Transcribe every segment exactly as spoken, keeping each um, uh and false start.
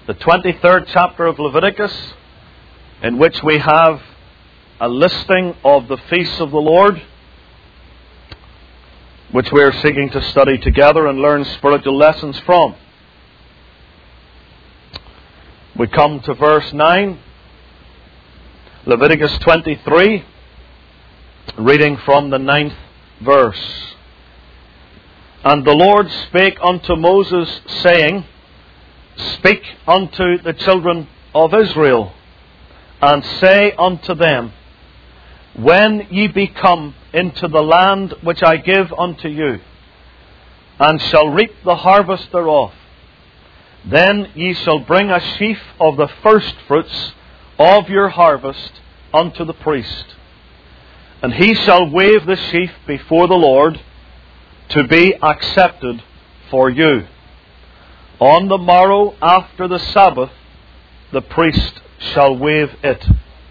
the twenty-third chapter of Leviticus, in which we have a listing of the feasts of the Lord, which we are seeking to study together and learn spiritual lessons from. We come to verse nine, Leviticus twenty-three, reading from the ninth verse. And the Lord spake unto Moses, saying, Speak unto the children of Israel, and say unto them, When ye be come into the land which I give unto you, and shall reap the harvest thereof, then ye shall bring a sheaf of the firstfruits of your harvest unto the priest. And he shall wave the sheaf before the Lord, to be accepted for you. On the morrow after the Sabbath, the priest shall wave it.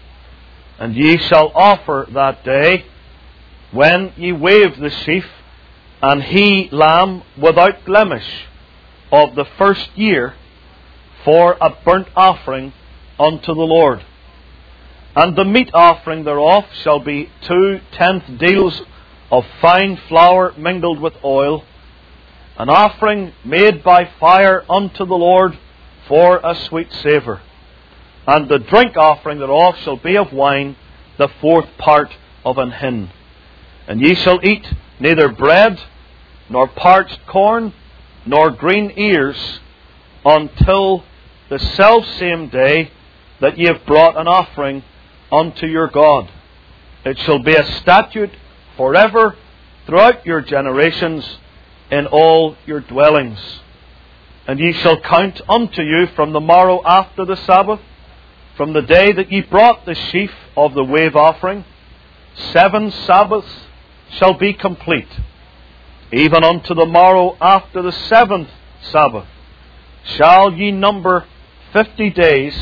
And ye shall offer that day, when ye wave the sheaf, an he lamb without blemish of the first year, for a burnt offering unto the Lord. And the meat offering thereof shall be two tenth deals of fine flour mingled with oil, an offering made by fire unto the Lord for a sweet savour. And the drink offering thereof shall be of wine, the fourth part of an hin. And ye shall eat neither bread, nor parched corn, nor green ears, until the selfsame day that ye have brought an offering unto your God. It shall be a statute forever throughout your generations in all your dwellings. And ye shall count unto you from the morrow after the Sabbath, from the day that ye brought the sheaf of the wave offering, seven Sabbaths shall be complete. Even unto the morrow after the seventh Sabbath shall ye number fifty days,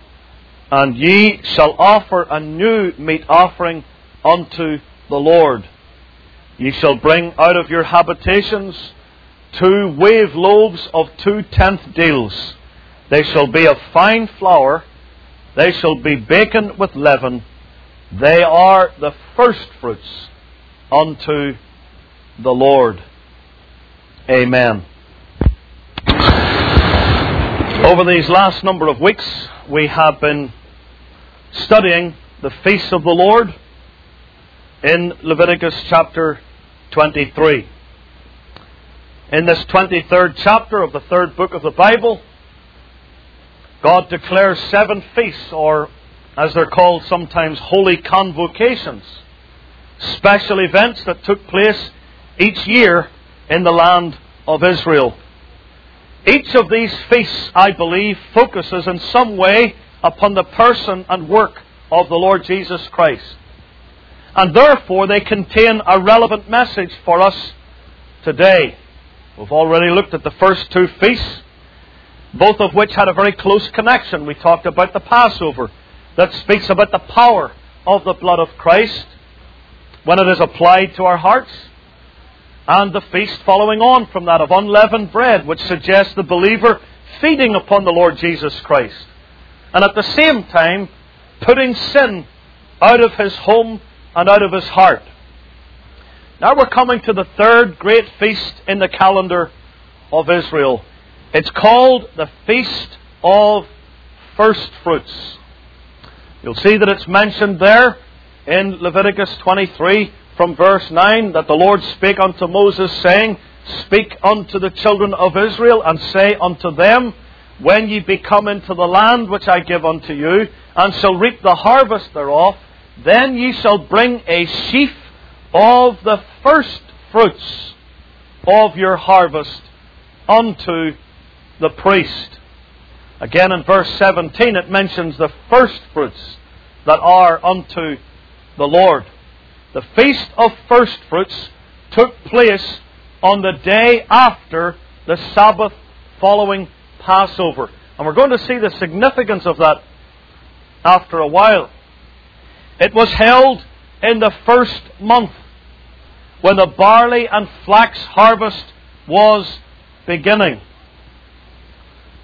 and ye shall offer a new meat offering unto the Lord. Ye shall bring out of your habitations two wave loaves of two tenth deals. They shall be of fine flour. They shall be baken with leaven. They are the firstfruits unto the Lord. Amen. Over these last number of weeks, we have been studying the feasts of the Lord in Leviticus chapter twenty-three. In this twenty-third chapter of the third book of the Bible, God declares seven feasts, or as they're called sometimes, holy convocations, special events that took place each year in the land of Israel. Each of these feasts, I believe, focuses in some way upon the person and work of the Lord Jesus Christ. And therefore they contain a relevant message for us today. We've already looked at the first two feasts, both of which had a very close connection. We talked about the Passover, that speaks about the power of the blood of Christ when it is applied to our hearts. And the feast following on from that of unleavened bread, which suggests the believer feeding upon the Lord Jesus Christ, and at the same time putting sin out of his home and out of his heart. Now we're coming to the third great feast in the calendar of Israel. It's called the Feast of First Fruits. You'll see that it's mentioned there in Leviticus twenty-three from verse nine, that the Lord spake unto Moses, saying, Speak unto the children of Israel, and say unto them, When ye be come into the land which I give unto you, and shall reap the harvest thereof, then ye shall bring a sheaf of the first fruits of your harvest unto the priest. Again in verse seventeen it mentions the first fruits that are unto the Lord. The Feast of First Fruits took place on the day after the Sabbath following Passover. And we're going to see the significance of that after a while. It was held in the first month, when the barley and flax harvest was beginning.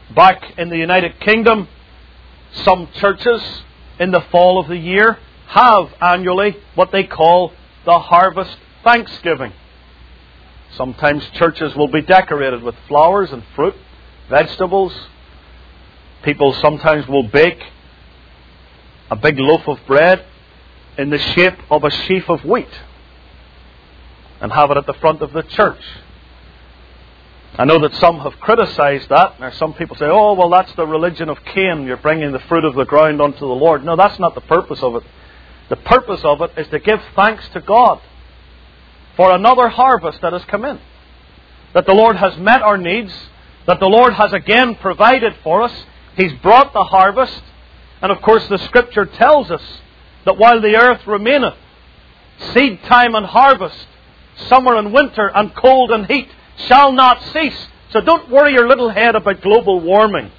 Back in the United Kingdom, some churches in the fall of the year have annually what they call the Harvest Thanksgiving. Sometimes churches will be decorated with flowers and fruit, vegetables. People sometimes will bake a big loaf of bread in the shape of a sheaf of wheat and have it at the front of the church. I know that some have criticized that. Now some people say, oh, well, that's the religion of Cain. You're bringing the fruit of the ground unto the Lord. No, that's not the purpose of it. The purpose of it is to give thanks to God for another harvest that has come in. That the Lord has met our needs. That the Lord has again provided for us. He's brought the harvest. And of course the Scripture tells us that while the earth remaineth, seed time and harvest, summer and winter, and cold and heat shall not cease. So don't worry your little head about global warming.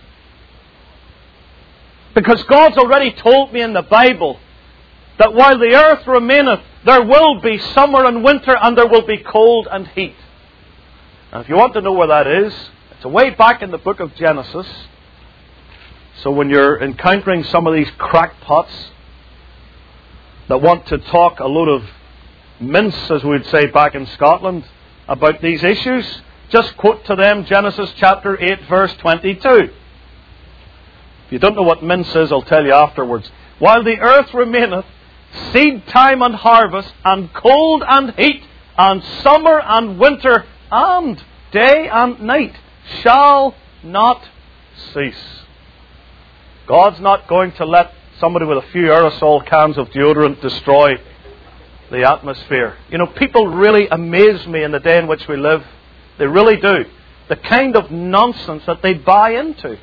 Because God's already told me in the Bible that while the earth remaineth, there will be summer and winter, and there will be cold and heat. And if you want to know where that is, it's way back in the book of Genesis. So when you're encountering some of these crackpots that want to talk a load of mince, as we would say back in Scotland, about these issues, just quote to them Genesis chapter eight, verse twenty-two. If you don't know what mince is, I'll tell you afterwards. While the earth remaineth, seed time and harvest, and cold and heat, and summer and winter, and day and night shall not cease. God's not going to let somebody with a few aerosol cans of deodorant destroy the atmosphere. You know, people really amaze me in the day in which we live. They really do. The kind of nonsense that they buy into.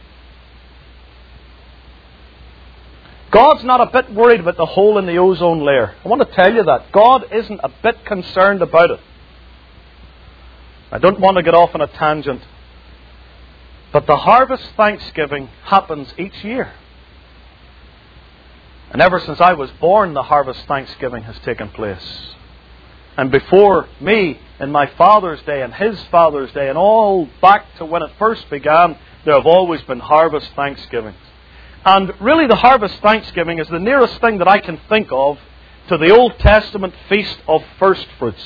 God's not a bit worried about the hole in the ozone layer. I want to tell you that. God isn't a bit concerned about it. I don't want to get off on a tangent. But the Harvest Thanksgiving happens each year. And ever since I was born, the Harvest Thanksgiving has taken place. And before me, in my father's day and his father's day, and all back to when it first began, there have always been Harvest Thanksgivings. And really the Harvest Thanksgiving is the nearest thing that I can think of to the Old Testament Feast of First Fruits.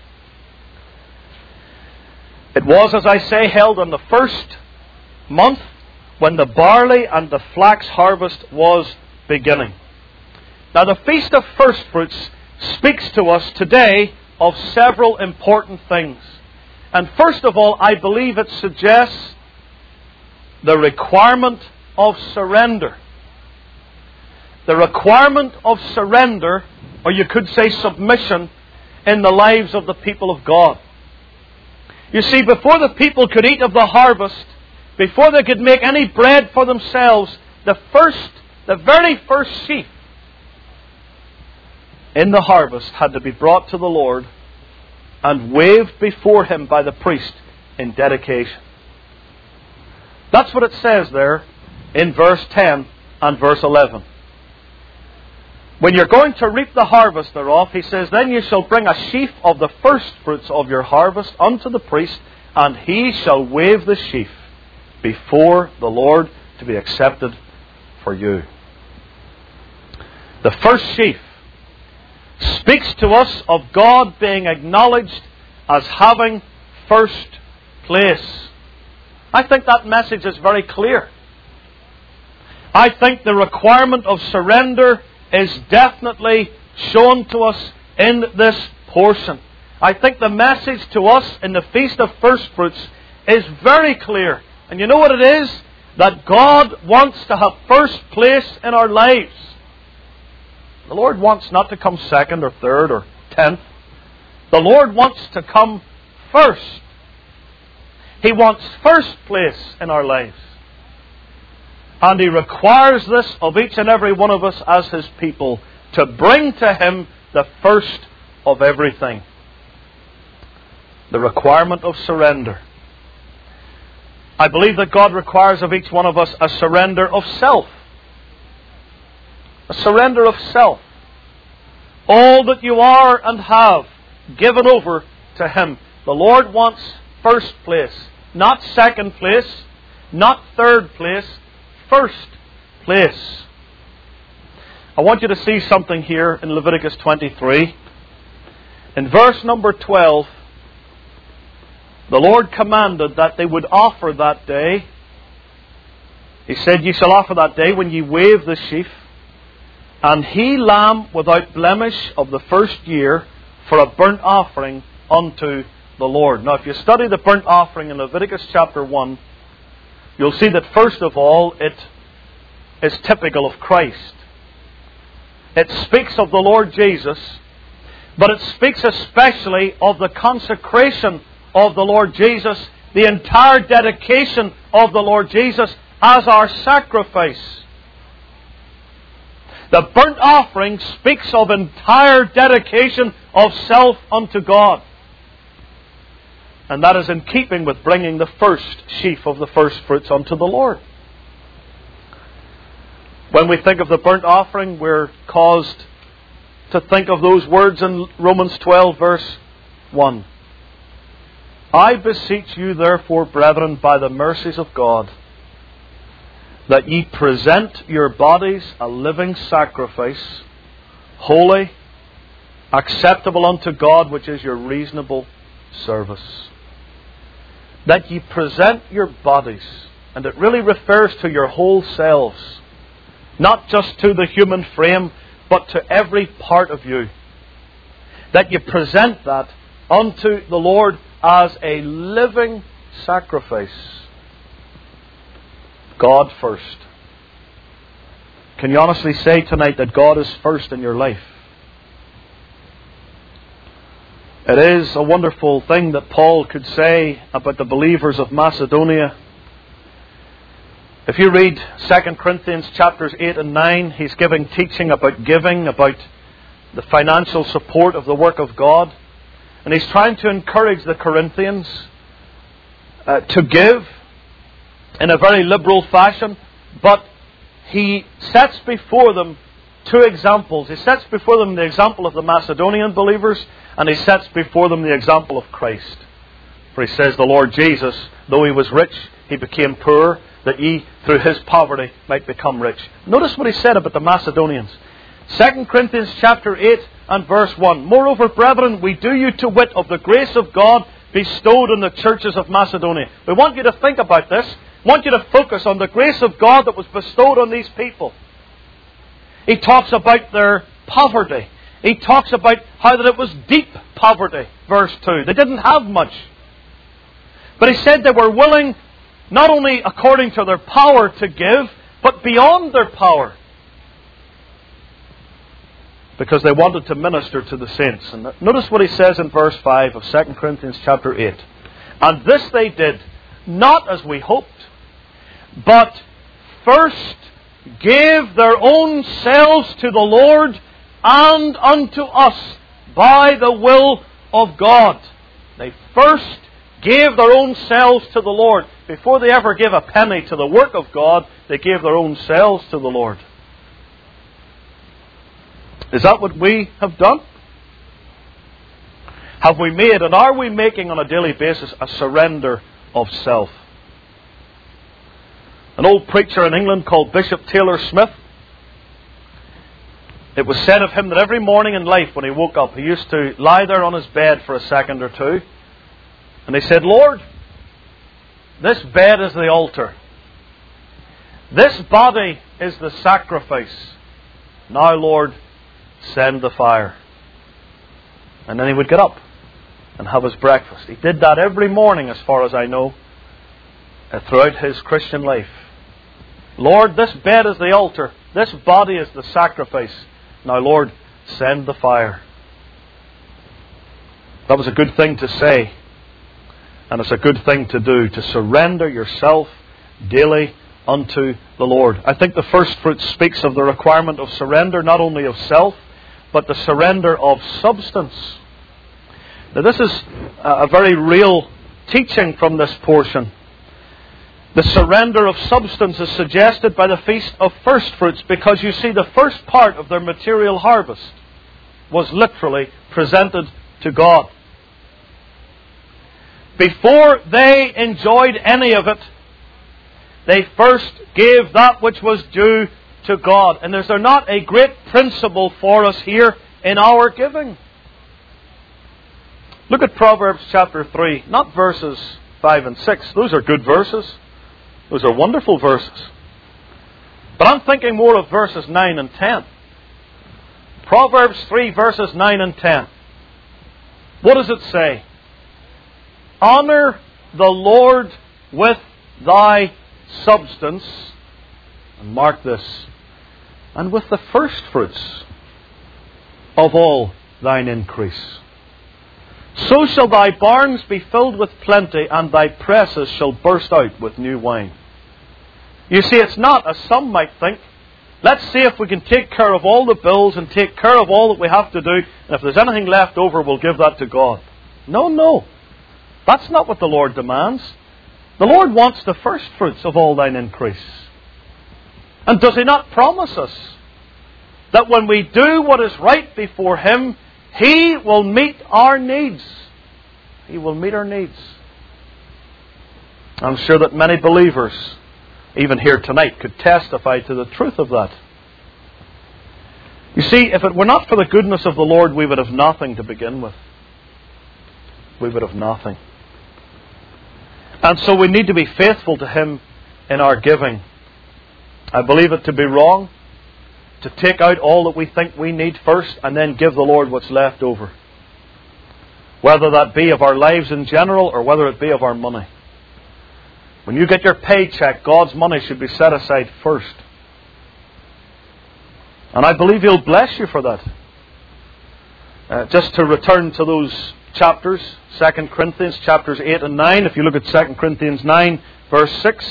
It was, as I say, held on the first month when the barley and the flax harvest was beginning. Now the Feast of First Fruits speaks to us today of several important things. And first of all, I believe it suggests the requirement of surrender. The requirement of surrender, or you could say submission, in the lives of the people of God. You see, before the people could eat of the harvest, before they could make any bread for themselves, the first, the very first sheaf in the harvest had to be brought to the Lord and waved before Him by the priest in dedication. That's what it says there in verse ten and verse eleven. When you're going to reap the harvest thereof, he says, then you shall bring a sheaf of the first fruits of your harvest unto the priest, and he shall wave the sheaf before the Lord to be accepted for you. The first sheaf speaks to us of God being acknowledged as having first place. I think that message is very clear. I think the requirement of surrender is definitely shown to us in this portion. I think the message to us in the Feast of First Fruits is very clear. And you know what it is? That God wants to have first place in our lives. The Lord wants not to come second or third or tenth. The Lord wants to come first. He wants first place in our lives. And He requires this of each and every one of us as His people, to bring to Him the first of everything. The requirement of surrender. I believe that God requires of each one of us a surrender of self. A surrender of self. All that you are and have given over to Him. The Lord wants first place, not second place, Not third place, first place. I want you to see something here in Leviticus twenty-three. In verse number twelve, the Lord commanded that they would offer that day. He said, "Ye shall offer that day when ye wave the sheaf, and he lamb without blemish of the first year for a burnt offering unto the Lord." Now, if you study the burnt offering in Leviticus chapter one, you'll see that first of all, it is typical of Christ. It speaks of the Lord Jesus, but it speaks especially of the consecration of the Lord Jesus, the entire dedication of the Lord Jesus as our sacrifice. The burnt offering speaks of entire dedication of self unto God. And that is in keeping with bringing the first sheaf of the first fruits unto the Lord. When we think of the burnt offering, we're caused to think of those words in Romans twelve verse one. "I beseech you therefore, brethren, by the mercies of God, that ye present your bodies a living sacrifice, holy, acceptable unto God, which is your reasonable service." That ye present your bodies, and it really refers to your whole selves, not just to the human frame, but to every part of you. That you present that unto the Lord as a living sacrifice. God first. Can you honestly say tonight that God is first in your life? It is a wonderful thing that Paul could say about the believers of Macedonia. If you read Second Corinthians chapters eight and nine, he's giving teaching about giving, about the financial support of the work of God. And he's trying to encourage the Corinthians uh, to give in a very liberal fashion. But he sets before them two examples. He sets before them the example of the Macedonian believers, and he sets before them the example of Christ. For he says, "The Lord Jesus, though he was rich, he became poor, that ye through his poverty might become rich." Notice what he said about the Macedonians. Second Corinthians chapter eight and verse one. "Moreover, brethren, we do you to wit of the grace of God bestowed on the churches of Macedonia." We want you to think about this. We want you to focus on the grace of God that was bestowed on these people. He talks about their poverty. He talks about how that it was deep poverty. Verse two. They didn't have much. But he said they were willing, not only according to their power to give, but beyond their power. Because they wanted to minister to the saints. And notice what he says in verse five of Second Corinthians chapter eight. "And this they did, not as we hoped, but first gave their own selves to the Lord and unto us by the will of God." They first gave their own selves to the Lord. Before they ever gave a penny to the work of God, they gave their own selves to the Lord. Is that what we have done? Have we made, and are we making on a daily basis, a surrender of self? An old preacher in England called Bishop Taylor Smith, it was said of him that every morning in life when he woke up, he used to lie there on his bed for a second or two, and he said, "Lord, this bed is the altar. This body is the sacrifice. Now, Lord, send the fire." And then he would get up and have his breakfast. He did that every morning, as far as I know, throughout his Christian life. "Lord, this bed is the altar. This body is the sacrifice. Now, Lord, send the fire." That was a good thing to say. And it's a good thing to do, to surrender yourself daily unto the Lord. I think the first fruit speaks of the requirement of surrender, not only of self, but the surrender of substance. Now, this is a very real teaching from this portion. The surrender of substance is suggested by the Feast of First Fruits, because you see, the first part of their material harvest was literally presented to God. Before they enjoyed any of it, they first gave that which was due to God. And is there not a great principle for us here in our giving? Look at Proverbs chapter three, not verses five and six. Those are good verses. Those are wonderful verses. But I'm thinking more of verses nine and ten. Proverbs three, verses nine and ten. What does it say? Honour the Lord with thy substance, and mark this, and with the firstfruits of all thine increase. So shall thy barns be filled with plenty, and thy presses shall burst out with new wine. You see, it's not, as some might think, let's see if we can take care of all the bills and take care of all that we have to do, and if there's anything left over, we'll give that to God. No, no. That's not what the Lord demands. The Lord wants the firstfruits of all thine increase. And does He not promise us that when we do what is right before Him, He will meet our needs? He will meet our needs. I'm sure that many believers, even here tonight, could testify to the truth of that. You see, if it were not for the goodness of the Lord, we would have nothing to begin with. We would have nothing. And so we need to be faithful to Him in our giving. I believe it to be wrong to take out all that we think we need first and then give the Lord what's left over. Whether that be of our lives in general or whether it be of our money. When you get your paycheck, God's money should be set aside first. And I believe He'll bless you for that. Uh, just to return to those chapters, Second Corinthians chapters eight and nine. If you look at Second Corinthians nine, verse six,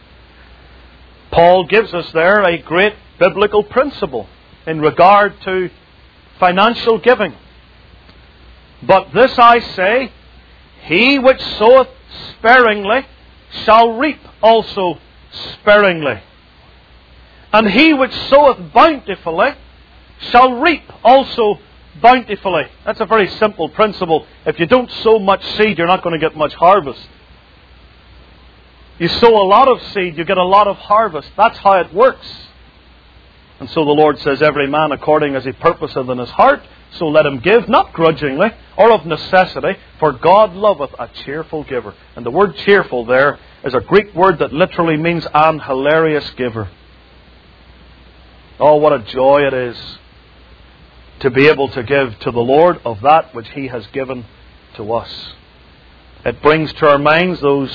Paul gives us there a great biblical principle in regard to financial giving. But this I say, he which soweth sparingly shall reap also sparingly. And he which soweth bountifully shall reap also bountifully. That's a very simple principle. If you don't sow much seed, you're not going to get much harvest. You sow a lot of seed, you get a lot of harvest. That's how it works. And so the Lord says, every man according as he purposeth in his heart, so let him give, not grudgingly or of necessity, for God loveth a cheerful giver. And the word cheerful there is a Greek word that literally means an hilarious giver. Oh, what a joy it is to be able to give to the Lord of that which He has given to us. It brings to our minds those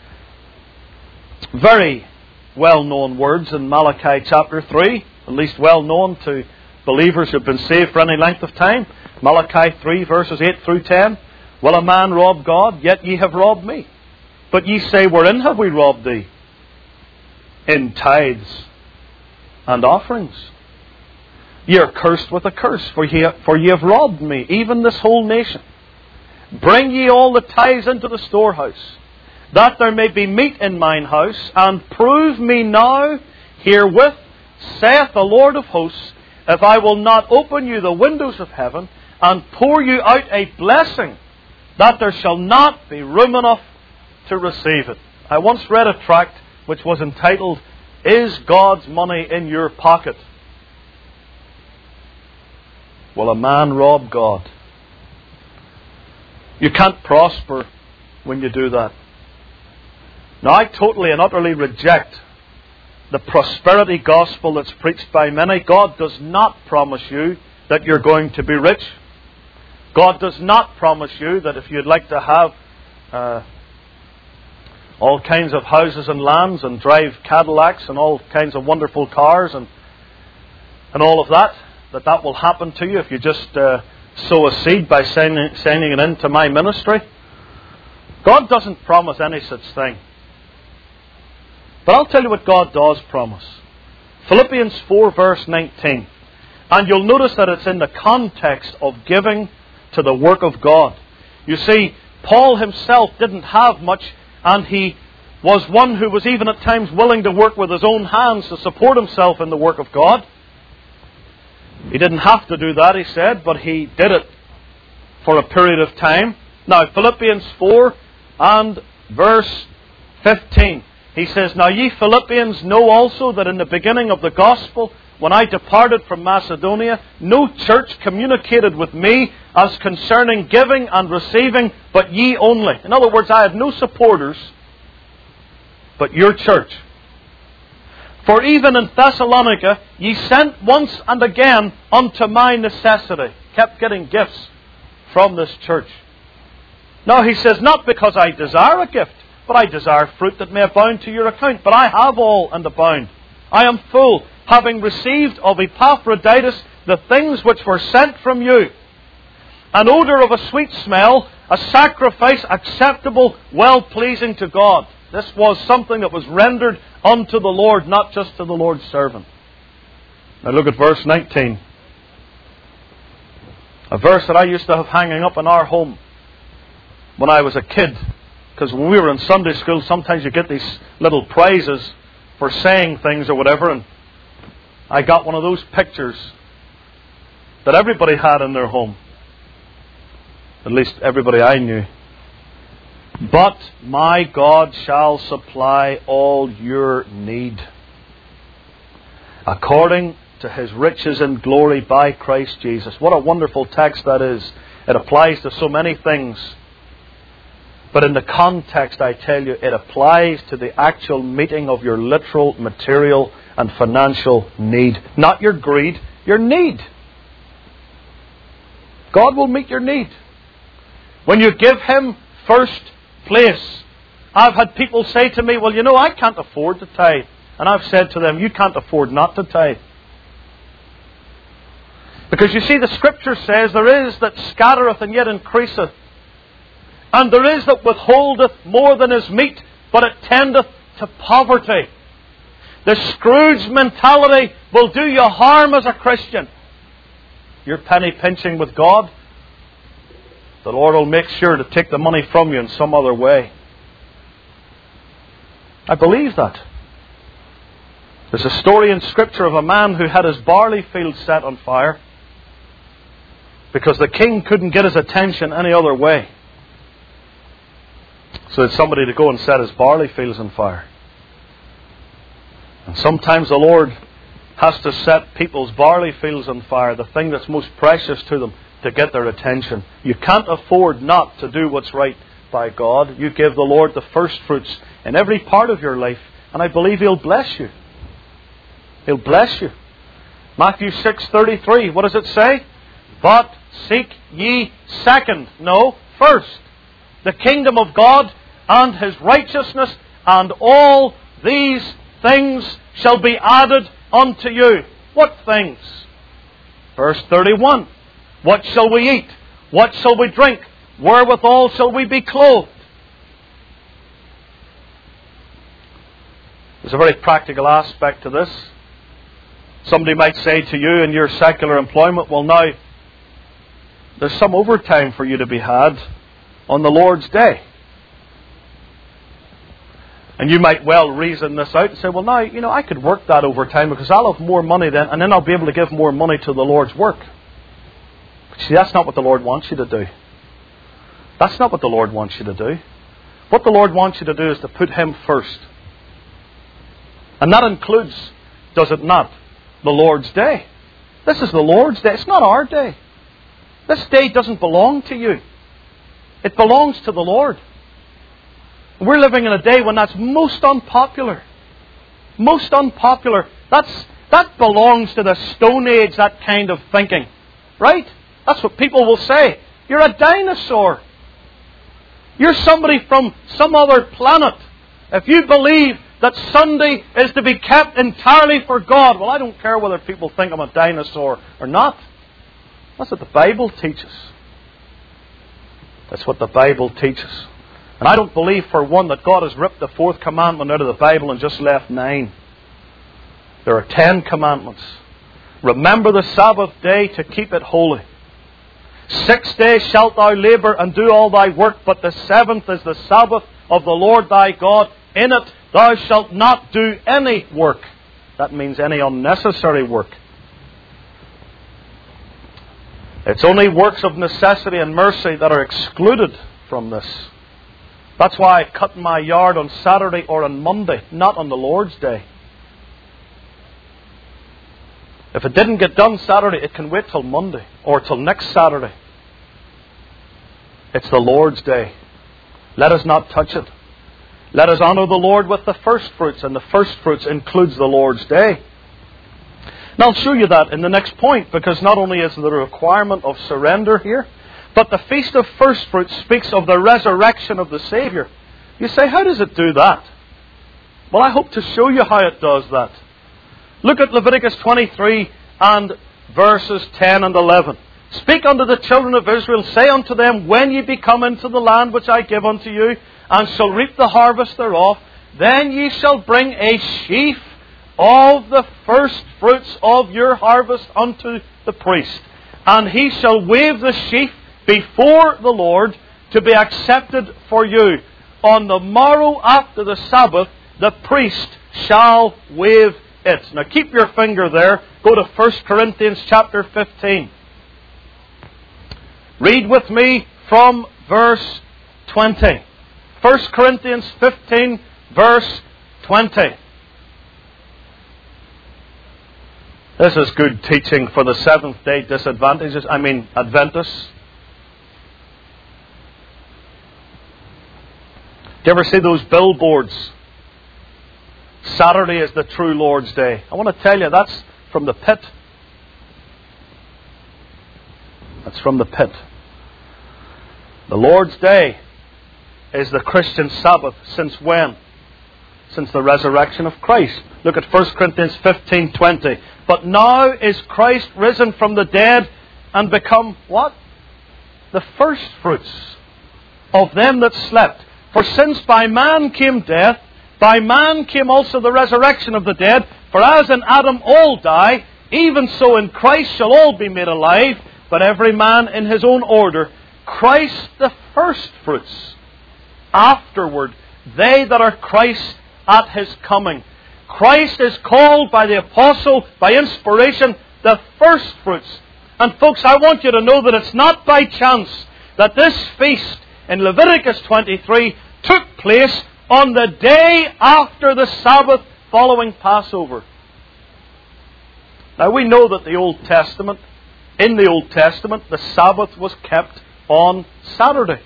very well-known words in Malachi chapter three, at least well-known to believers who have been saved for any length of time. Malachi three, verses eight through ten. Will a man rob God? Yet ye have robbed me. But ye say, wherein have we robbed thee? In tithes and offerings. Ye are cursed with a curse, for ye, for ye have robbed me, even this whole nation. Bring ye all the tithes into the storehouse, that there may be meat in mine house, and prove me now herewith, saith the Lord of hosts, if I will not open you the windows of heaven, and pour you out a blessing, that there shall not be room enough to receive it. I once read a tract which was entitled, Is God's Money in Your Pocket? Will a man rob God? You can't prosper when you do that. Now, I totally and utterly reject the prosperity gospel that's preached by many. God does not promise you that you're going to be rich. God does not promise you that if you'd like to have uh, all kinds of houses and lands and drive Cadillacs and all kinds of wonderful cars and and all of that, that that will happen to you if you just uh, sow a seed by sending, sending it into my ministry. God doesn't promise any such thing. But I'll tell you what God does promise. Philippians four, verse nineteen. And you'll notice that it's in the context of giving to the work of God. You see, Paul himself didn't have much, and he was one who was even at times willing to work with his own hands to support himself in the work of God. He didn't have to do that, he said, but he did it for a period of time. Now, Philippians four and verse fifteen. He says, "Now ye Philippians know also that in the beginning of the gospel, when I departed from Macedonia, no church communicated with me as concerning giving and receiving, but ye only." In other words, I had no supporters, but your church. "For even in Thessalonica ye sent once and again unto my necessity." Kept getting gifts from this church. Now he says, "Not because I desire a gift, but I desire fruit that may abound to your account. But I have all and abound. I am full, having received of Epaphroditus the things which were sent from you, an odour of a sweet smell, a sacrifice acceptable, well-pleasing to God." This was something that was rendered unto the Lord, not just to the Lord's servant. Now look at verse nineteen. A verse that I used to have hanging up in our home when I was a kid. Because when we were in Sunday school, sometimes you get these little prizes for saying things or whatever. And I got one of those pictures that everybody had in their home. At least everybody I knew. "But my God shall supply all your need, according to His riches in glory by Christ Jesus." What a wonderful text that is. It applies to so many things. But in the context, I tell you, it applies to the actual meeting of your literal, material and financial need. Not your greed, your need. God will meet your need. When you give Him first place. I've had people say to me, "Well, you know, I can't afford to tithe." And I've said to them, "You can't afford not to tithe." Because you see, the Scripture says, "There is that scattereth and yet increaseth. And there is that withholdeth more than is meet, but it tendeth to poverty." The Scrooge mentality will do you harm as a Christian. You're penny pinching with God, the Lord will make sure to take the money from you in some other way. I believe that. There's a story in Scripture of a man who had his barley field set on fire because the king couldn't get his attention any other way. So it's somebody to go and set his barley fields on fire. And sometimes the Lord has to set people's barley fields on fire, the thing that's most precious to them, to get their attention. You can't afford not to do what's right by God. You give the Lord the first fruits in every part of your life, and I believe He'll bless you. He'll bless you. Matthew six thirty-three, what does it say? "But seek ye second," no, first, "the kingdom of God and His righteousness, and all these things shall be added unto you." What things? Verse thirty-one, "What shall we eat? What shall we drink? Wherewithal shall we be clothed?" There's a very practical aspect to this. Somebody might say to you in your secular employment, "Well, now, there's some overtime for you to be had on the Lord's Day." And you might well reason this out and say, "Well, now, you know, I could work that overtime because I'll have more money then, and then I'll be able to give more money to the Lord's work." But see, that's not what the Lord wants you to do. That's not what the Lord wants you to do. What the Lord wants you to do is to put Him first. And that includes, does it not, the Lord's Day. This is the Lord's Day. It's not our day. This day doesn't belong to you. It belongs to the Lord. We're living in a day when that's most unpopular. Most unpopular. That's, that belongs to the Stone Age, that kind of thinking. Right? That's what people will say. You're a dinosaur. You're somebody from some other planet. If you believe that Sunday is to be kept entirely for God, well, I don't care whether people think I'm a dinosaur or not. That's what the Bible teaches. That's what the Bible teaches. And I don't believe for one that God has ripped the fourth commandment out of the Bible and just left nine. There are ten commandments. Remember the Sabbath day to keep it holy. Six days shalt thou labour and do all thy work, but the seventh is the Sabbath of the Lord thy God. In it thou shalt not do any work. That means any unnecessary work. It's only works of necessity and mercy that are excluded from this. That's why I cut my yard on Saturday or on Monday, not on the Lord's Day. If it didn't get done Saturday, it can wait till Monday or till next Saturday. It's the Lord's Day. Let us not touch it. Let us honour the Lord with the first fruits, and the first fruits includes the Lord's Day. Now I'll show you that in the next point, because not only is there a requirement of surrender here, but the Feast of First Fruits speaks of the resurrection of the Saviour. You say, how does it do that? Well, I hope to show you how it does that. Look at Leviticus twenty-three and verses ten and eleven. Speak unto the children of Israel, say unto them, when ye be come into the land which I give unto you, and shall reap the harvest thereof, then ye shall bring a sheaf of the first fruits of your harvest unto the priest. And he shall wave the sheaf before the Lord to be accepted for you. On the morrow after the Sabbath, the priest shall wave it. Now keep your finger there. Go to First Corinthians chapter fifteen. Read with me from verse twenty. First Corinthians fifteen, verse twenty. This is good teaching for the Seventh Day disadvantages, I mean Adventists. Do you ever see those billboards? Saturday is the true Lord's Day. I want to tell you, that's from the pit. That's from the pit. The Lord's Day is the Christian Sabbath. Since when? Since the resurrection of Christ. Look at First Corinthians fifteen twenty. But now is Christ risen from the dead and become what? The first fruits of them that slept. For since by man came death, by man came also the resurrection of the dead. For as in Adam all die, even so in Christ shall all be made alive, but every man in his own order. Christ the first fruits. Afterward, they that are Christ at His coming. Christ is called by the apostle, by inspiration, the first fruits. And folks, I want you to know that it's not by chance that this feast in Leviticus twenty-three took place on the day after the Sabbath following Passover. Now we know that the Old Testament, in the Old Testament, the Sabbath was kept on Saturday.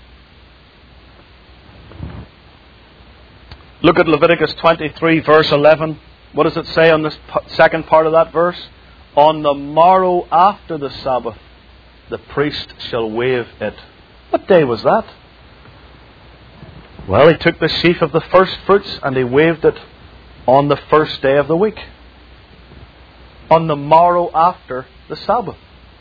Look at Leviticus twenty-three, verse eleven. What does it say on this second part of that verse? On the morrow after the Sabbath, the priest shall wave it. What day was that? Well, he took the sheaf of the first fruits and he waved it on the first day of the week. On the morrow after the Sabbath.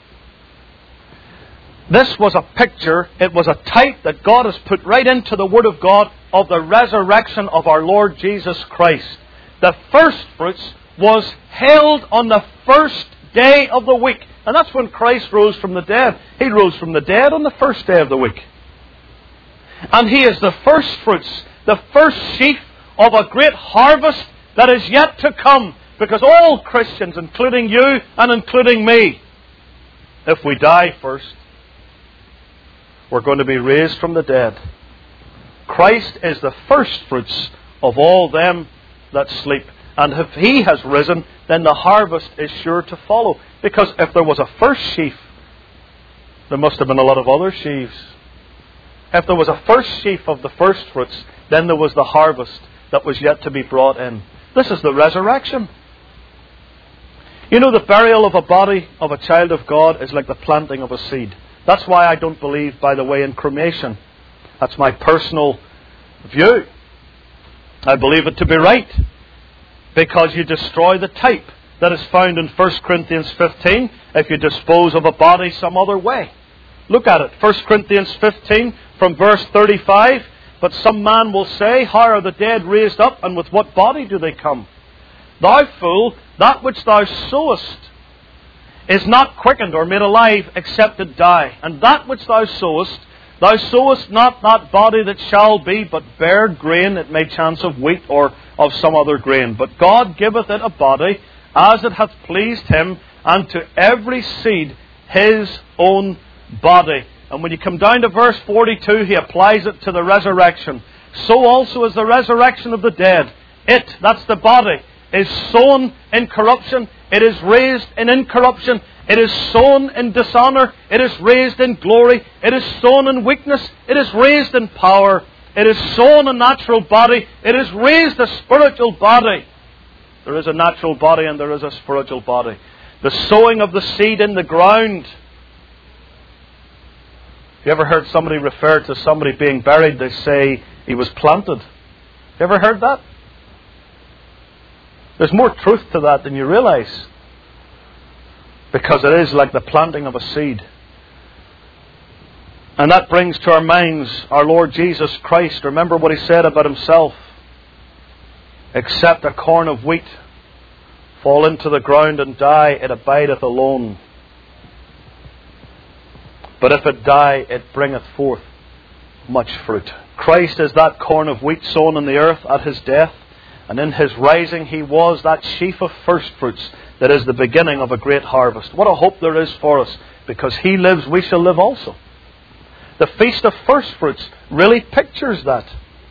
This was a picture, it was a type that God has put right into the Word of God of the resurrection of our Lord Jesus Christ. The first fruits was held on the first day of the week. And that's when Christ rose from the dead. He rose from the dead on the first day of the week. And He is the first fruits, the first sheaf of a great harvest that is yet to come. Because all Christians, including you and including me, if we die first, we're going to be raised from the dead. Christ is the first fruits of all them that sleep. And if He has risen, then the harvest is sure to follow. Because if there was a first sheaf, there must have been a lot of other sheaves. If there was a first sheaf of the first fruits, then there was the harvest that was yet to be brought in. This is the resurrection. You know, the burial of a body of a child of God is like the planting of a seed. That's why I don't believe, by the way, in cremation. That's my personal view. I believe it to be right. Because you destroy the type that is found in First Corinthians fifteen if you dispose of a body some other way. Look at it. First Corinthians fifteen from verse thirty-five. But some man will say, how are the dead raised up, and with what body do they come? Thou fool, that which thou sowest is not quickened or made alive except it die. And that which thou sowest, thou sowest not that body that shall be, but bare grain, it may chance of wheat or of some other grain. But God giveth it a body, as it hath pleased Him, and to every seed his own body. And when you come down to verse forty-two, he applies it to the resurrection. So also is the resurrection of the dead. It, that's the body, is sown in corruption. It is raised in incorruption. It is sown in dishonour. It is raised in glory. It is sown in weakness. It is raised in power. It is sown a natural body. It is raised a spiritual body. There is a natural body and there is a spiritual body. The sowing of the seed in the ground. Have you ever heard somebody refer to somebody being buried? They say he was planted. Have you ever heard that? There's more truth to that than you realize. Because it is like the planting of a seed. And that brings to our minds our Lord Jesus Christ. Remember what He said about Himself. Except a corn of wheat fall into the ground and die, it abideth alone. But if it die, it bringeth forth much fruit. Christ is that corn of wheat sown in the earth at His death. And in His rising He was that sheaf of first fruits that is the beginning of a great harvest. What a hope there is for us. Because He lives, we shall live also. The Feast of First Fruits really pictures that.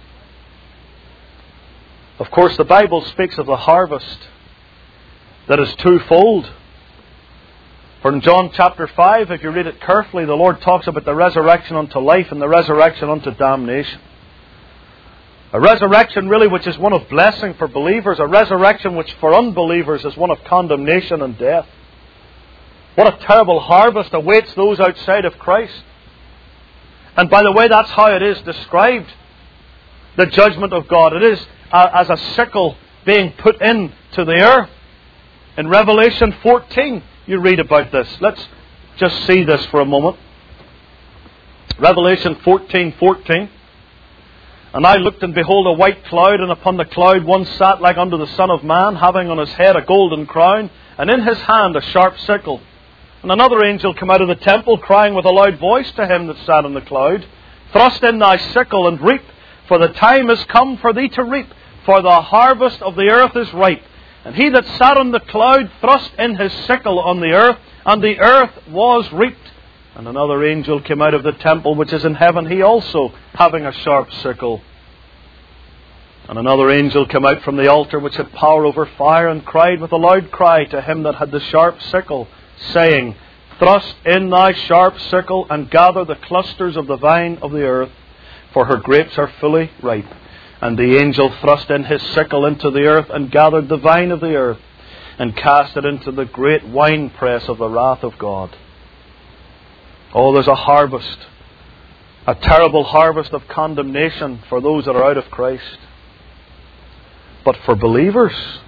Of course, the Bible speaks of the harvest that is twofold. For in John chapter five, if you read it carefully, the Lord talks about the resurrection unto life and the resurrection unto damnation. A resurrection really which is one of blessing for believers. A resurrection which for unbelievers is one of condemnation and death. What a terrible harvest awaits those outside of Christ. And by the way, that's how it is described. The judgment of God. It is as a sickle being put into the earth. In Revelation fourteen, you read about this. Let's just see this for a moment. Revelation fourteen fourteen. And I looked, and behold, a white cloud, and upon the cloud one sat like unto the Son of Man, having on his head a golden crown, and in his hand a sharp sickle. And another angel came out of the temple, crying with a loud voice to him that sat on the cloud, Thrust in thy sickle, and reap, for the time is come for thee to reap, for the harvest of the earth is ripe. And he that sat on the cloud thrust in his sickle on the earth, and the earth was reaped. And another angel came out of the temple which is in heaven, he also having a sharp sickle. And another angel came out from the altar which had power over fire, and cried with a loud cry to him that had the sharp sickle, saying, Thrust in thy sharp sickle, and gather the clusters of the vine of the earth, for her grapes are fully ripe. And the angel thrust in his sickle into the earth, and gathered the vine of the earth, and cast it into the great winepress of the wrath of God. Oh, there's a harvest, a terrible harvest of condemnation for those that are out of Christ. But for believers,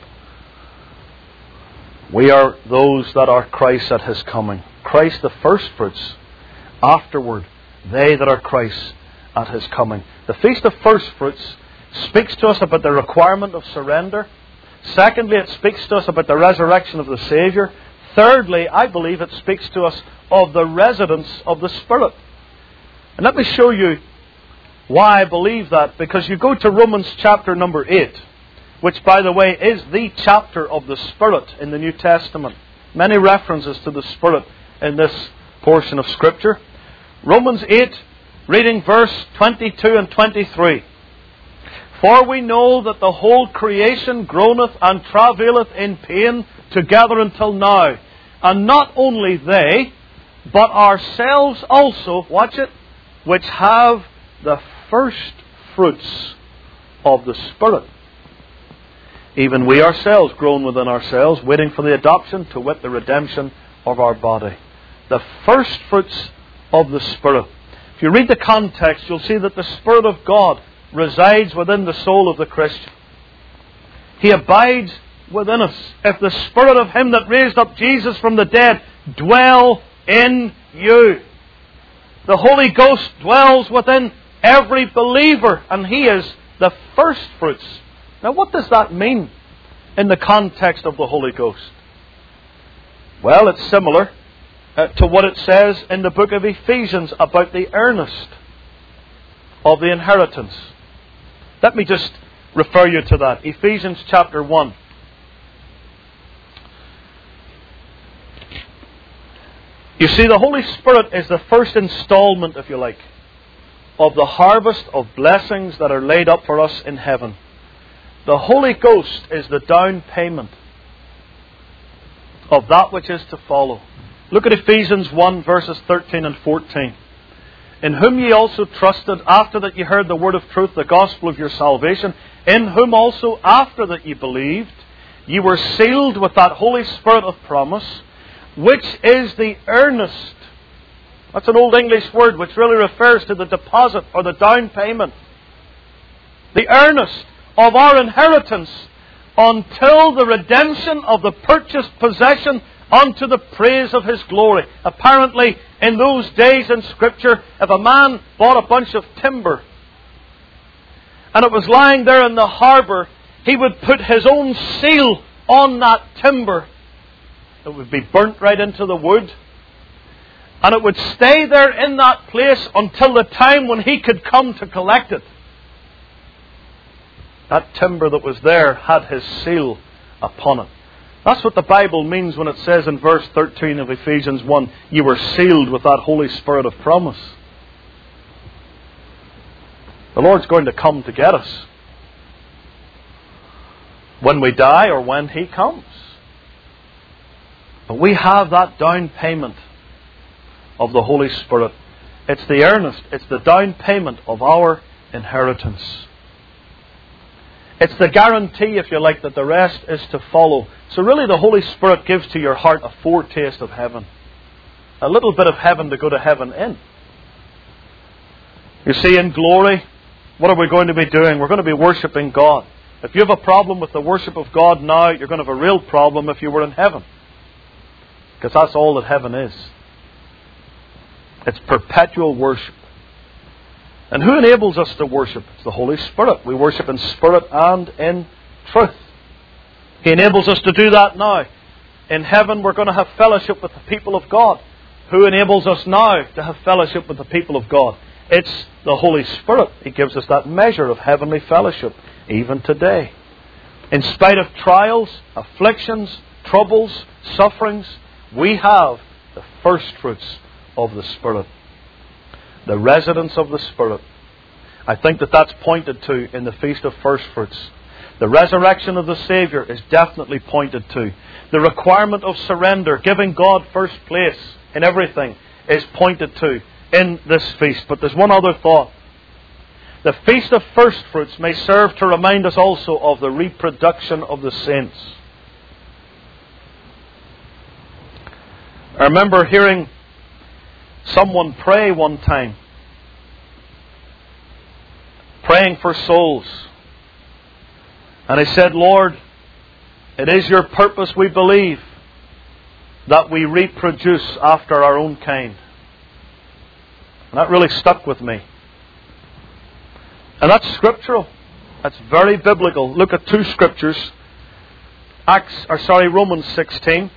we are those that are Christ at His coming. Christ the first fruits. Afterward, they that are Christ at His coming. The Feast of First Fruits speaks to us about the requirement of surrender. Secondly, it speaks to us about the resurrection of the Saviour. Thirdly, I believe it speaks to us of the residence of the Spirit. And let me show you why I believe that. Because you go to Romans chapter number eight, which, by the way, is the chapter of the Spirit in the New Testament. Many references to the Spirit in this portion of Scripture. Romans eight, reading verse twenty-two and twenty-three. For we know that the whole creation groaneth and travaileth in pain together until now. And not only they, but ourselves also, watch it, which have the first fruits of the Spirit. Even we ourselves groan within ourselves, waiting for the adoption, to wit, the redemption of our body. The first fruits of the Spirit. If you read the context, you'll see that the Spirit of God resides within the soul of the Christian. He abides within us. If the Spirit of Him that raised up Jesus from the dead dwell in you, the Holy Ghost dwells within every believer, and He is the first fruits. Now, what does that mean in the context of the Holy Ghost? Well, it's similar uh, to what it says in the book of Ephesians about the earnest of the inheritance. Let me just refer you to that. Ephesians chapter one. You see, the Holy Spirit is the first installment, if you like, of the harvest of blessings that are laid up for us in heaven. The Holy Ghost is the down payment of that which is to follow. Look at Ephesians one, verses thirteen and fourteen. In whom ye also trusted, after that ye heard the word of truth, the gospel of your salvation, in whom also, after that ye believed, ye were sealed with that Holy Spirit of promise, which is the earnest. That's an old English word which really refers to the deposit or the down payment. The earnest of our inheritance until the redemption of the purchased possession unto the praise of His glory. Apparently, in those days in Scripture, if a man bought a bunch of timber and it was lying there in the harbour, he would put his own seal on that timber. It would be burnt right into the wood. And it would stay there in that place until the time when he could come to collect it. That timber that was there had his seal upon it. That's what the Bible means when it says in verse thirteen of Ephesians one, you were sealed with that Holy Spirit of promise. The Lord's going to come to get us when we die or when He comes. But we have that down payment of the Holy Spirit. It's the earnest, it's the down payment of our inheritance. It's the guarantee, if you like, that the rest is to follow. So really the Holy Spirit gives to your heart a foretaste of heaven. A little bit of heaven to go to heaven in. You see, in glory, what are we going to be doing? We're going to be worshipping God. If you have a problem with the worship of God now, you're going to have a real problem if you were in heaven. Because that's all that heaven is. It's perpetual worship. And who enables us to worship? It's the Holy Spirit. We worship in spirit and in truth. He enables us to do that now. In heaven we're going to have fellowship with the people of God. Who enables us now to have fellowship with the people of God? It's the Holy Spirit. He gives us that measure of heavenly fellowship, even today. In spite of trials, afflictions, troubles, sufferings, we have the first fruits of the Spirit. The residence of the Spirit. I think that that's pointed to in the Feast of First Fruits. The resurrection of the Saviour is definitely pointed to. The requirement of surrender, giving God first place in everything, is pointed to in this feast. But there's one other thought. The Feast of First Fruits may serve to remind us also of the reproduction of the saints. I remember hearing someone pray one time, praying for souls. And he said, Lord, it is your purpose, we believe, that we reproduce after our own kind. And that really stuck with me. And that's scriptural. That's very biblical. Look at two scriptures. Acts, or sorry, Romans sixteen.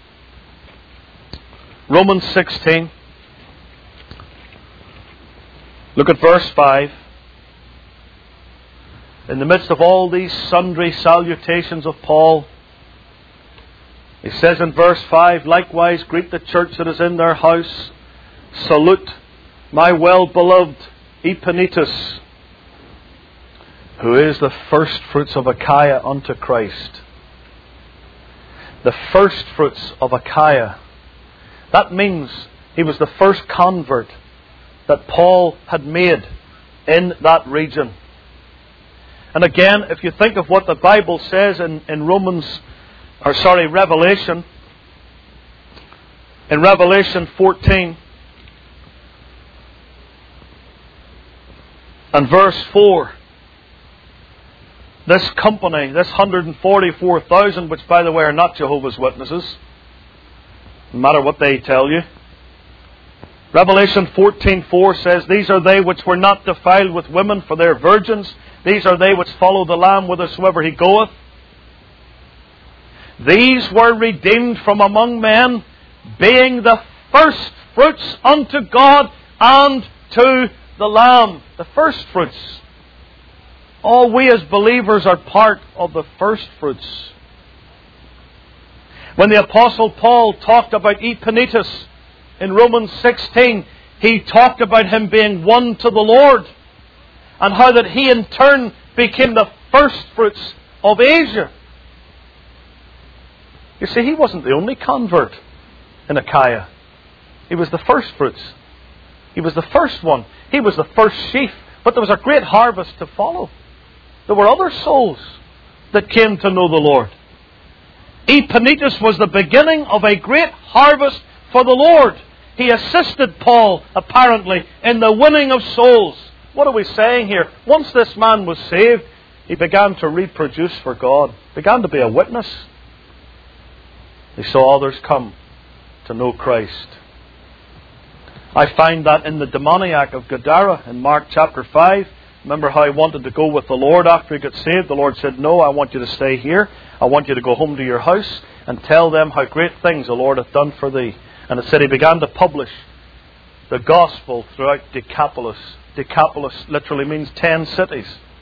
Romans sixteen. Look at verse five. In the midst of all these sundry salutations of Paul, he says in verse five, likewise greet the church that is in their house. Salute my well-beloved Epaphras, who is the first fruits of Achaia unto Christ. The first fruits of Achaia. That means he was the first convert that Paul had made in that region. And again, if you think of what the Bible says in, in Romans, or sorry, Revelation, in Revelation fourteen, and verse four, this company, this one hundred forty-four thousand, which by the way are not Jehovah's Witnesses, no matter what they tell you, Revelation fourteen four says, these are they which were not defiled with women, for they are virgins. These are they which follow the Lamb whithersoever he goeth. These were redeemed from among men, being the first fruits unto God and to the Lamb. The first fruits. All we as believers are part of the first fruits. When the Apostle Paul talked about Epaphras in Romans sixteen, he talked about him being won to the Lord, and how that he in turn became the first fruits of Asia. You see, he wasn't the only convert in Achaia. He was the first fruits. He was the first one. He was the first sheaf. But there was a great harvest to follow. There were other souls that came to know the Lord. Epanetus was the beginning of a great harvest for the Lord. He assisted Paul, apparently, in the winning of souls. What are we saying here? Once this man was saved, he began to reproduce for God. Began to be a witness. He saw others come to know Christ. I find that in the demoniac of Gadara in Mark chapter five. Remember how he wanted to go with the Lord after he got saved? The Lord said, no, I want you to stay here. I want you to go home to your house and tell them how great things the Lord hath done for thee. And it said he began to publish the gospel throughout Decapolis. Decapolis literally means ten cities.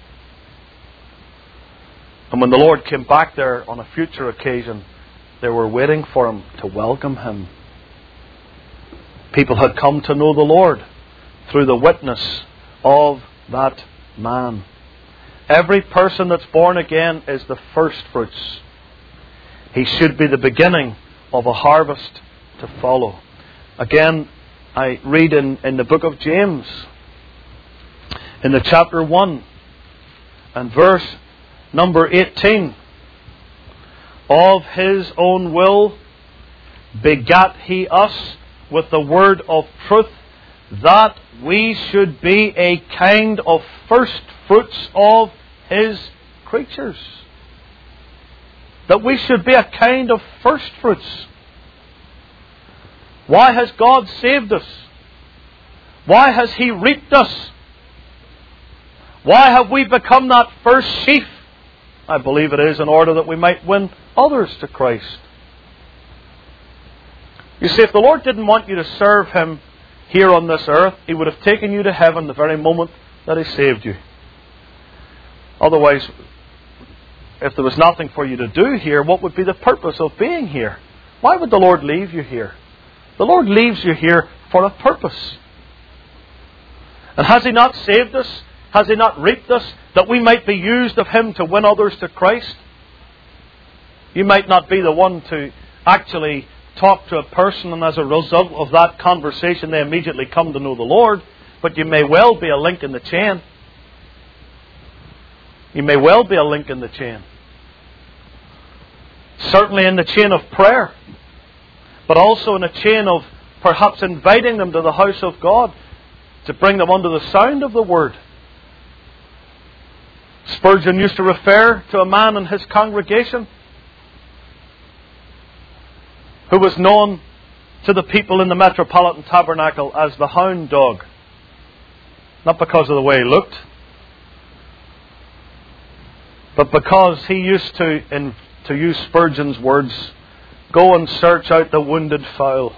And when the Lord came back there on a future occasion, they were waiting for him to welcome him. People had come to know the Lord through the witness of that man. Every person that's born again is the first fruits. He should be the beginning of a harvest to follow. Again, I read in, in the book of James, in the chapter one and verse number eighteen. Of his own will begat he us with the word of truth, that we should be a kind of first fruits of his creatures. That we should be a kind of first fruits. Why has God saved us? Why has he reaped us? Why have we become that first sheaf? I believe it is in order that we might win others to Christ. You see, if the Lord didn't want you to serve him here on this earth, he would have taken you to heaven the very moment that he saved you. Otherwise, if there was nothing for you to do here, what would be the purpose of being here? Why would the Lord leave you here? The Lord leaves you here for a purpose. And has he not saved us? Has he not reaped us that we might be used of him to win others to Christ? You might not be the one to actually talk to a person, and as a result of that conversation they immediately come to know the Lord, but you may well be a link in the chain. You may well be a link in the chain. Certainly in the chain of prayer, but also in a chain of perhaps inviting them to the house of God to bring them under the sound of the Word. Spurgeon used to refer to a man in his congregation who was known to the people in the Metropolitan Tabernacle as the hound dog. Not because of the way he looked, but because he used to, in, to use Spurgeon's words, go and search out the wounded fowl.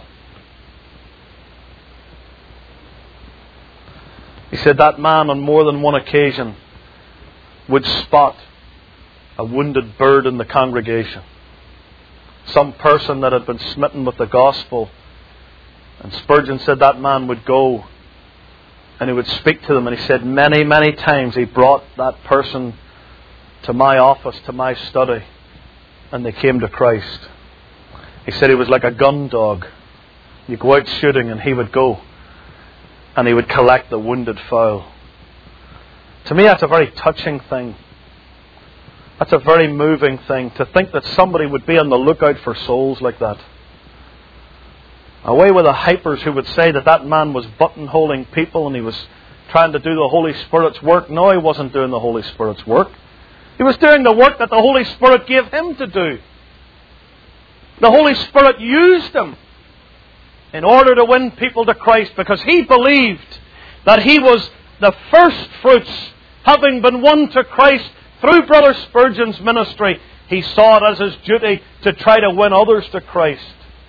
He said that man on more than one occasion would spot a wounded bird in the congregation. Some person that had been smitten with the gospel. And Spurgeon said that man would go and he would speak to them. And he said many, many times he brought that person to my office, to my study. And they came to Christ. He said he was like a gun dog. You go out shooting and he would go. And he would collect the wounded fowl. To me, that's a very touching thing. That's a very moving thing, to think that somebody would be on the lookout for souls like that. Away with the hypers who would say that that man was buttonholing people and he was trying to do the Holy Spirit's work. No, he wasn't doing the Holy Spirit's work. He was doing the work that the Holy Spirit gave him to do. The Holy Spirit used him in order to win people to Christ, because he believed that he was the first fruits, having been won to Christ through Brother Spurgeon's ministry. He saw it as his duty to try to win others to Christ.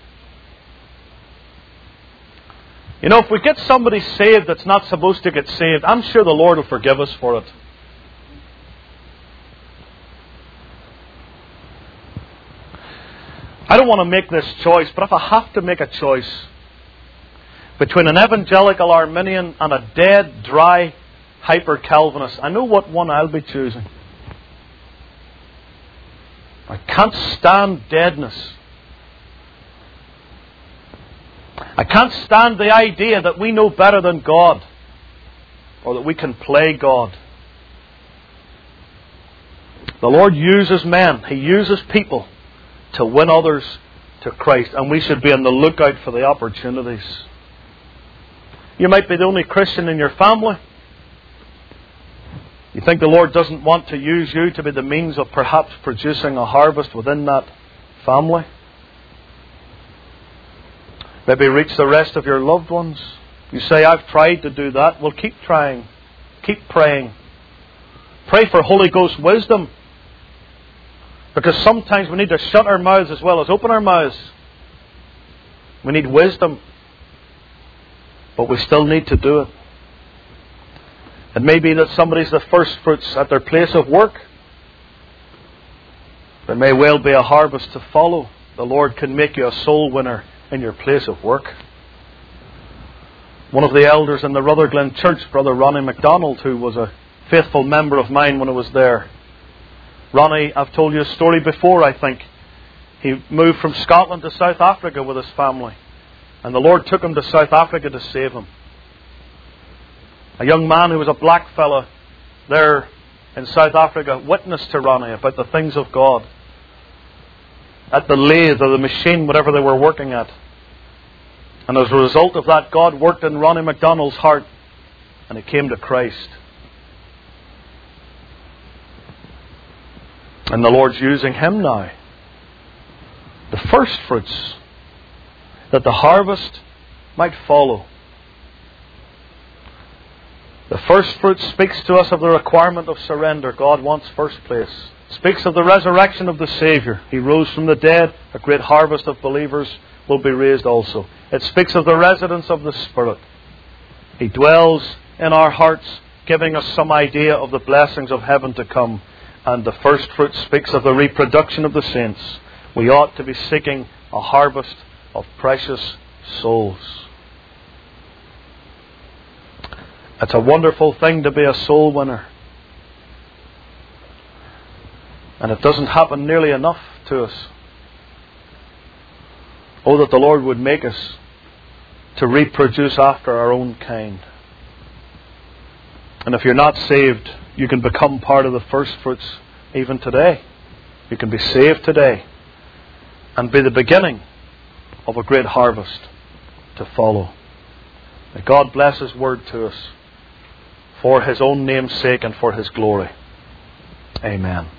You know, if we get somebody saved that's not supposed to get saved, I'm sure the Lord will forgive us for it. I don't want to make this choice, but if I have to make a choice, between an evangelical Arminian and a dead, dry, hyper-Calvinist, I know what one I'll be choosing. I can't stand deadness. I can't stand the idea that we know better than God, or that we can play God. The Lord uses men, He uses people to win others to Christ, and we should be on the lookout for the opportunities. You might be the only Christian in your family. You think the Lord doesn't want to use you to be the means of perhaps producing a harvest within that family? Maybe reach the rest of your loved ones. You say, I've tried to do that. Well, keep trying. Keep praying. Pray for Holy Ghost wisdom. Because sometimes we need to shut our mouths as well as open our mouths. We need wisdom. But we still need to do it. It may be that somebody's the first fruits at their place of work. There may well be a harvest to follow. The Lord can make you a soul winner in your place of work. One of the elders in the Rutherglen Church, Brother Ronnie MacDonald, who was a faithful member of mine when I was there. Ronnie, I've told you a story before, I think. He moved from Scotland to South Africa with his family. And the Lord took him to South Africa to save him. A young man who was a black fella there in South Africa witnessed to Ronnie about the things of God. At the lathe or the machine, whatever they were working at. And as a result of that, God worked in Ronnie MacDonald's heart, and he came to Christ. And the Lord's using him now. The first fruits, that the harvest might follow. The first fruit speaks to us of the requirement of surrender. God wants first place. Speaks of the resurrection of the Saviour. He rose from the dead. A great harvest of believers will be raised also. It speaks of the residence of the Spirit. He dwells in our hearts, giving us some idea of the blessings of heaven to come. And the first fruit speaks of the reproduction of the saints. We ought to be seeking a harvest of precious souls. It's a wonderful thing to be a soul winner. And it doesn't happen nearly enough to us. Oh, that the Lord would make us to reproduce after our own kind. And if you're not saved, you can become part of the first fruits even today. You can be saved today and be the beginning of a great harvest to follow. May God bless His word to us for His own name's sake and for His glory. Amen.